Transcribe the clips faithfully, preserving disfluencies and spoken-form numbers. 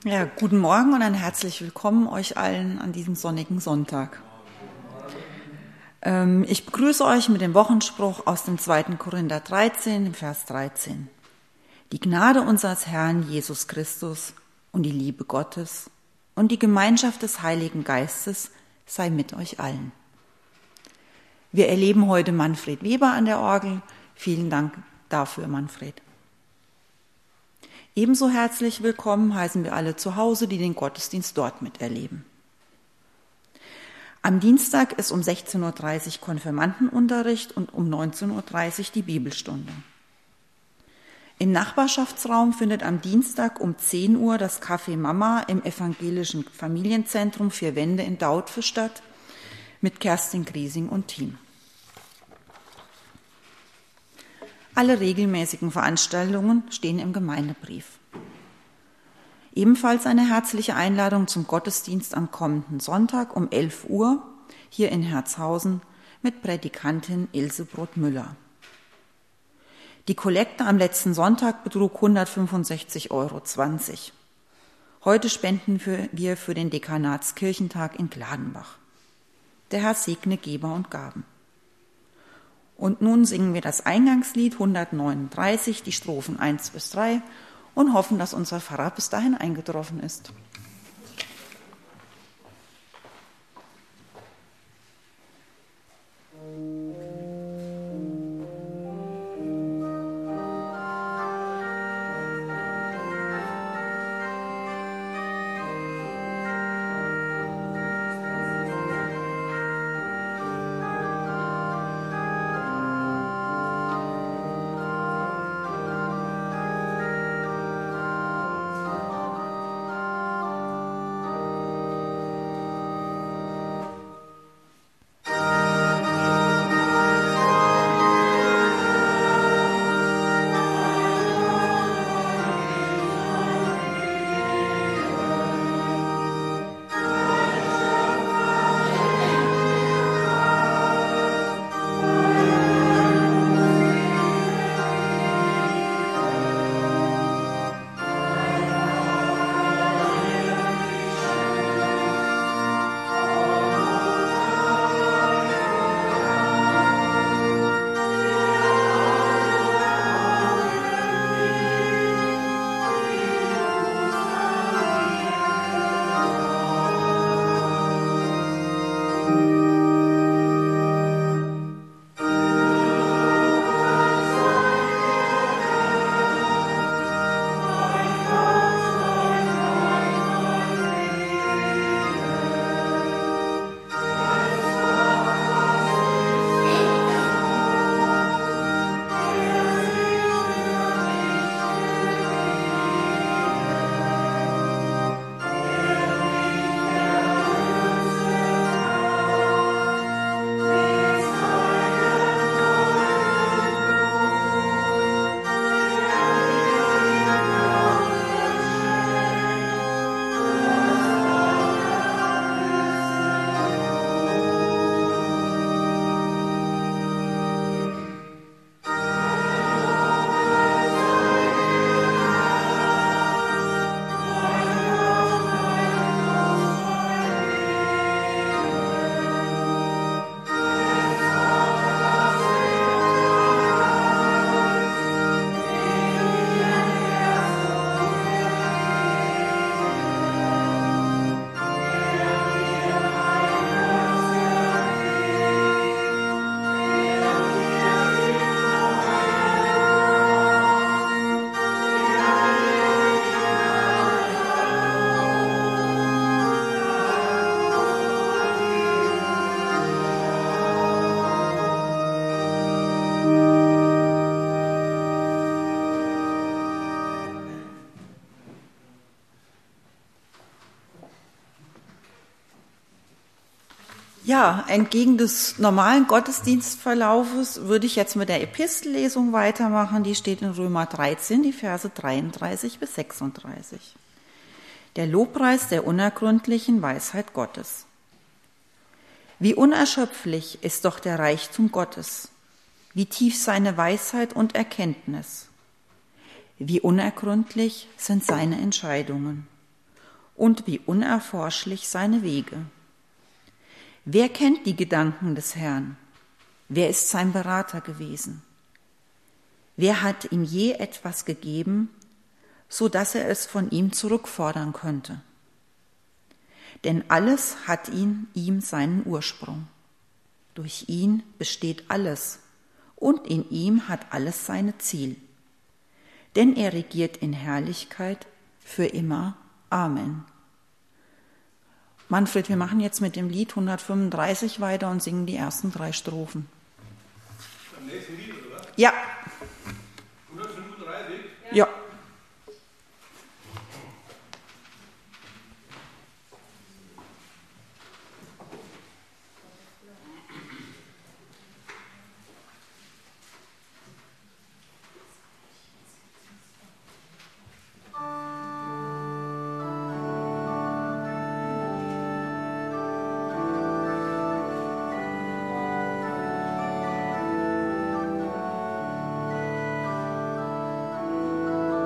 Ja, guten Morgen und ein herzlich willkommen euch allen an diesem sonnigen Sonntag. Ähm, ich begrüße euch mit dem Wochenspruch aus dem zweiten Korinther dreizehn, dem Vers dreizehn. Die Gnade unseres Herrn Jesus Christus und die Liebe Gottes und die Gemeinschaft des Heiligen Geistes sei mit euch allen. Wir erleben heute Manfred Weber an der Orgel. Vielen Dank dafür, Manfred. Ebenso herzlich willkommen heißen wir alle zu Hause, die den Gottesdienst dort miterleben. Am Dienstag ist um sechzehn Uhr dreißig Konfirmandenunterricht und um neunzehn Uhr dreißig die Bibelstunde. Im Nachbarschaftsraum findet am Dienstag um zehn Uhr das Café Mama im evangelischen Familienzentrum Vier Wände in Dautphe statt mit Kerstin Griesing und Team. Alle regelmäßigen Veranstaltungen stehen im Gemeindebrief. Ebenfalls eine herzliche Einladung zum Gottesdienst am kommenden Sonntag um elf Uhr hier in Herzhausen mit Prädikantin Ilsebrot Müller. Die Kollekte am letzten Sonntag betrug hundertfünfundsechzig Euro zwanzig. Heute spenden wir für den Dekanatskirchentag in Gladenbach. Der Herr segne Geber und Gaben. Und nun singen wir das Eingangslied hundertneununddreißig, die Strophen eins bis drei und hoffen, dass unser Pfarrer bis dahin eingetroffen ist. Ja, entgegen des normalen Gottesdienstverlaufes würde ich jetzt mit der Epistellesung weitermachen. Die steht in Römer dreizehn, die Verse dreiunddreißig bis sechsunddreißig. Der Lobpreis der unergründlichen Weisheit Gottes. Wie unerschöpflich ist doch der Reichtum Gottes, wie tief seine Weisheit und Erkenntnis, wie unergründlich sind seine Entscheidungen und wie unerforschlich seine Wege. Wer kennt die Gedanken des Herrn? Wer ist sein Berater gewesen? Wer hat ihm je etwas gegeben, so dass er es von ihm zurückfordern könnte? Denn alles hat in ihm seinen Ursprung. Durch ihn besteht alles und in ihm hat alles seine Ziel. Denn er regiert in Herrlichkeit für immer. Amen. Manfred, wir machen jetzt mit dem Lied hundertfünfunddreißig weiter und singen die ersten drei Strophen. Am nächsten Lied, oder? Ja. hundertfünfunddreißig? Ja. Thank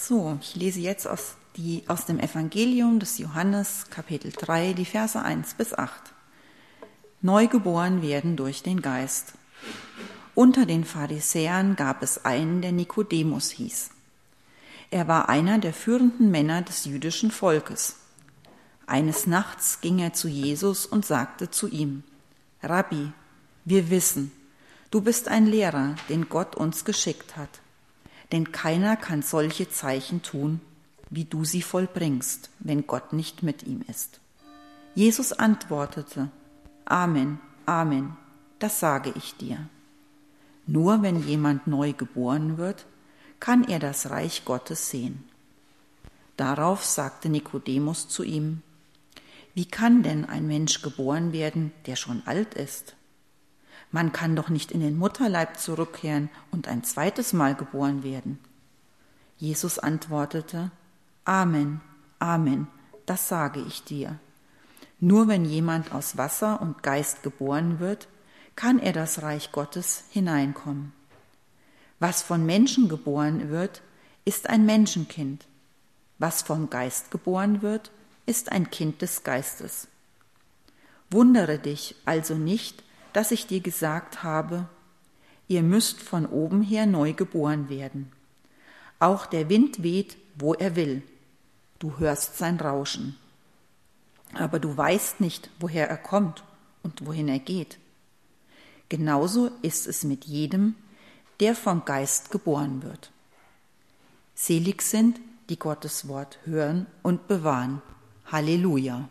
So, ich lese jetzt aus, die, aus dem Evangelium des Johannes, Kapitel drei, die Verse eins bis acht. Neugeboren werden durch den Geist. Unter den Pharisäern gab es einen, der Nikodemus hieß. Er war einer der führenden Männer des jüdischen Volkes. Eines Nachts ging er zu Jesus und sagte zu ihm: Rabbi, wir wissen, du bist ein Lehrer, den Gott uns geschickt hat. Denn keiner kann solche Zeichen tun, wie du sie vollbringst, wenn Gott nicht mit ihm ist. Jesus antwortete: Amen, Amen, das sage ich dir. Nur wenn jemand neu geboren wird, kann er das Reich Gottes sehen. Darauf sagte Nikodemus zu ihm: Wie kann denn ein Mensch geboren werden, der schon alt ist? Man kann doch nicht in den Mutterleib zurückkehren und ein zweites Mal geboren werden. Jesus antwortete: Amen, Amen, das sage ich dir. Nur wenn jemand aus Wasser und Geist geboren wird, kann er das Reich Gottes hineinkommen. Was von Menschen geboren wird, ist ein Menschenkind. Was vom Geist geboren wird, ist ein Kind des Geistes. Wundere dich also nicht, dass ich dir gesagt habe, ihr müsst von oben her neu geboren werden. Auch der Wind weht, wo er will. Du hörst sein Rauschen. Aber du weißt nicht, woher er kommt und wohin er geht. Genauso ist es mit jedem, der vom Geist geboren wird. Selig sind, die Gottes Wort hören und bewahren. Halleluja.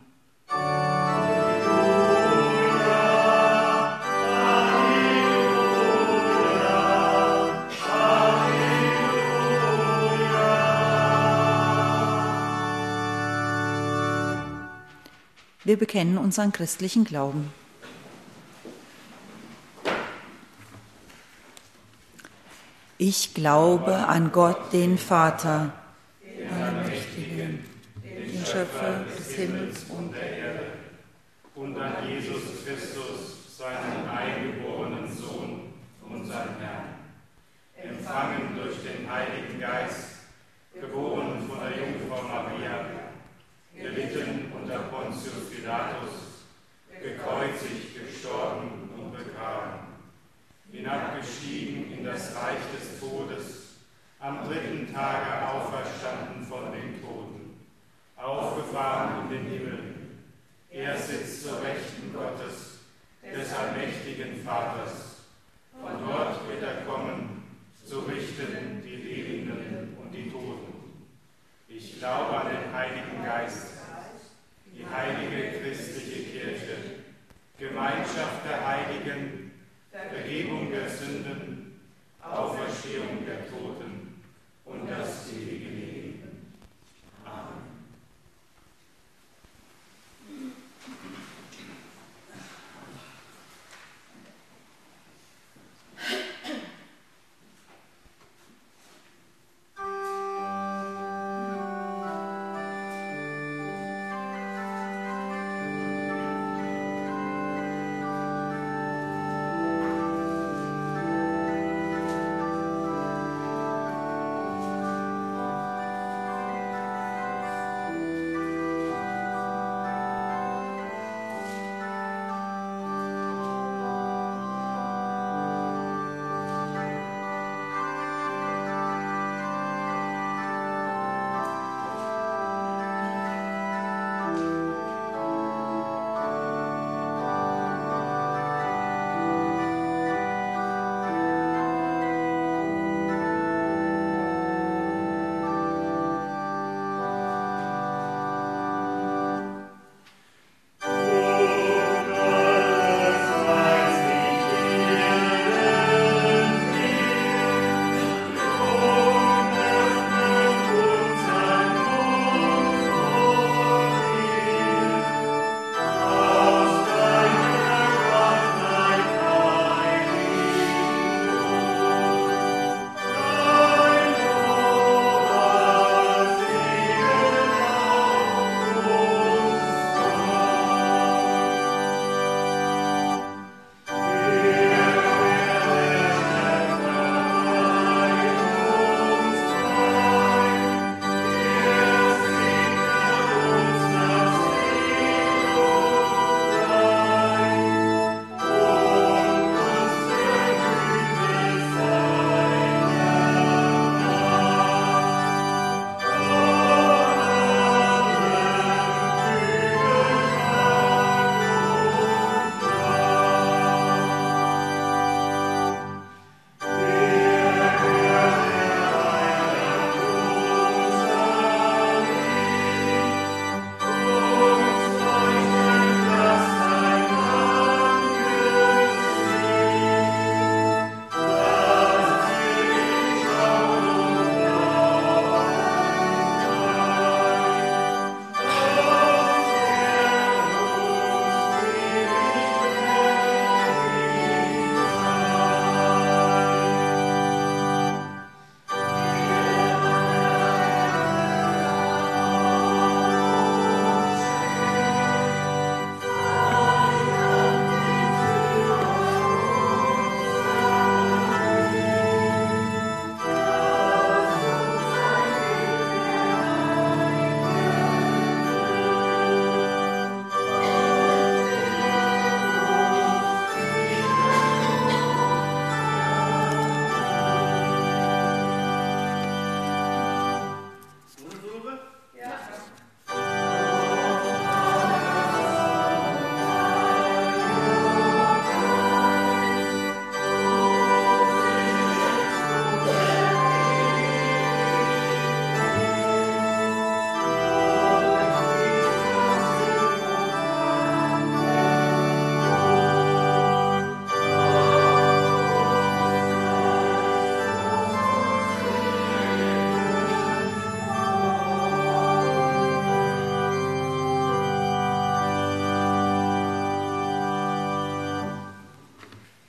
Wir bekennen unseren christlichen Glauben. Ich glaube an Gott, den Vater, den Allmächtigen, den Schöpfer des Himmels und der Erde, und an Jesus Christus, seinen eingeborenen Sohn, unseren Herrn, empfangen durch den Heiligen Geist, geboren von der Jungfrau Maria, gelitten unter Pontius Pilatus, gekreuzigt, gestorben und begraben, hinabgestiegen in das Reich des Todes, am dritten Tage